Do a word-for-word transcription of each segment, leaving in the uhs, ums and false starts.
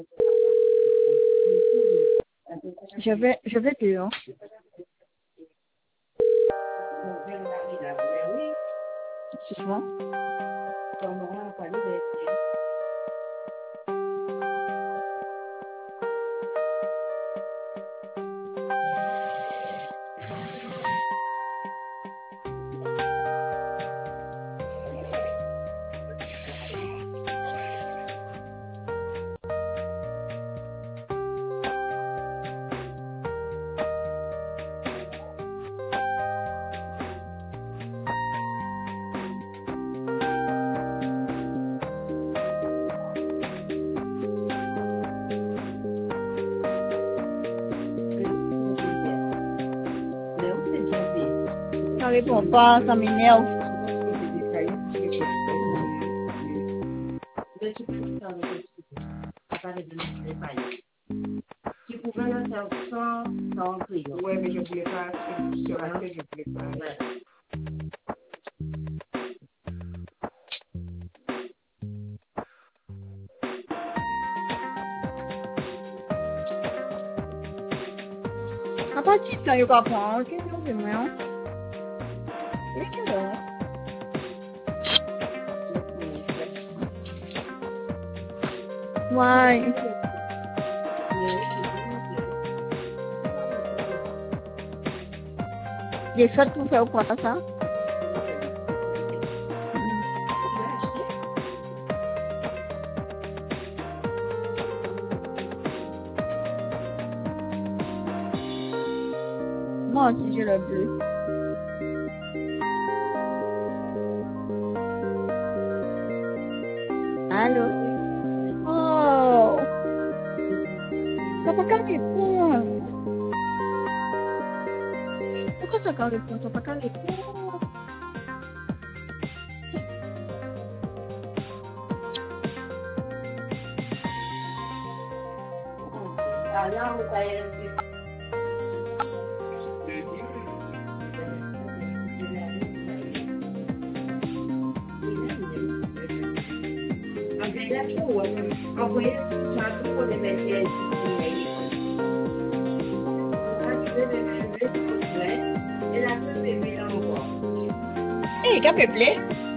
Je vais, je vais dehors. Excuse-moi. Ça répond pas, ça m'énerve. Tu pouvais le faire sans, sans crayon. Ouais, mais je ne voulais pas, sur la tête, je ne voulais pas. Ouais. À partir de quand il va prendre, qu'est-ce que c'est moi? Il est quelle heure? Ouais. J'ai fait pour faire quoi ça? Moi aussi j'ai le bleu. Allô? Oh! Ça pas qu'à répondre. Pourquoi ça qu'à répondre? Ça pas qu'à répondre. Ah, là, vous savez, envoyer ça pour les métiers. Et la plus bébé là encore. Eh, qu'a fait plaît?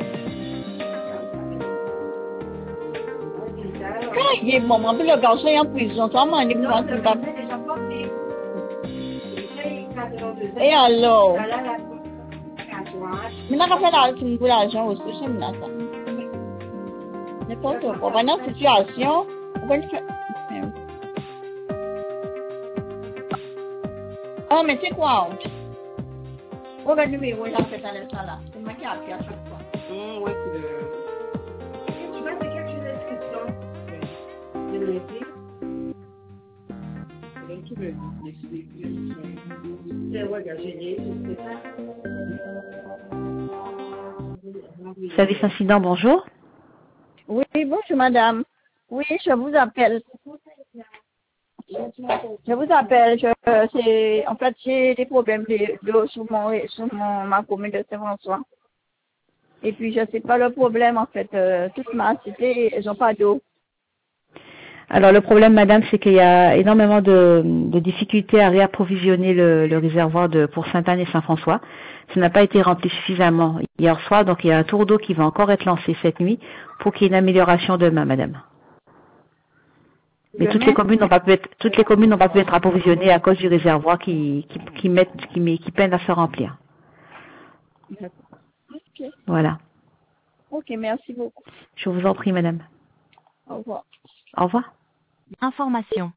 Quand il est maman, puis le garçon est en prison, toi, maman, il est pas tout bas. Et alors? Mais n'a pas fait la pour l'argent aussi, c'est une ça. N'importe quoi. Pendant la situation, on va le faire. Oh, mais c'est quoi? Regarde le numéro, il a fait à l'instant là. C'est moi qui ai appelé à chaque fois. Hum, ouais, c'est le... Tu vois, c'est quelque chose d'inscription. Je le dis. Donc, tu me dis, C'est ouais, je l'ai, je sais pas. Service incident, bonjour. Oui, bonjour madame. Oui, je vous appelle. Je vous appelle. Je, euh, c'est, en fait, j'ai des problèmes de- d'eau sur, mon, sur mon, ma commune de Saint-François. Et puis, je sais pas le problème, en fait. Euh, toute ma cité, ils n'ont pas d'eau. Alors le problème, madame, c'est qu'il y a énormément de, de difficultés à réapprovisionner le, le réservoir de, pour Sainte-Anne et Saint-François. Ça n'a pas été rempli suffisamment hier soir, donc il y a un tour d'eau qui va encore être lancé cette nuit pour qu'il y ait une amélioration demain, madame. Mais toutes Demain? les communes n'ont pas pu être, toutes les communes n'ont pas pu être approvisionnées à cause du réservoir qui, qui, qui, met, qui, met- qui peine à se remplir. D'accord. Ok. Voilà. Ok, merci beaucoup. Je vous en prie, madame. Au revoir. Au revoir. Information.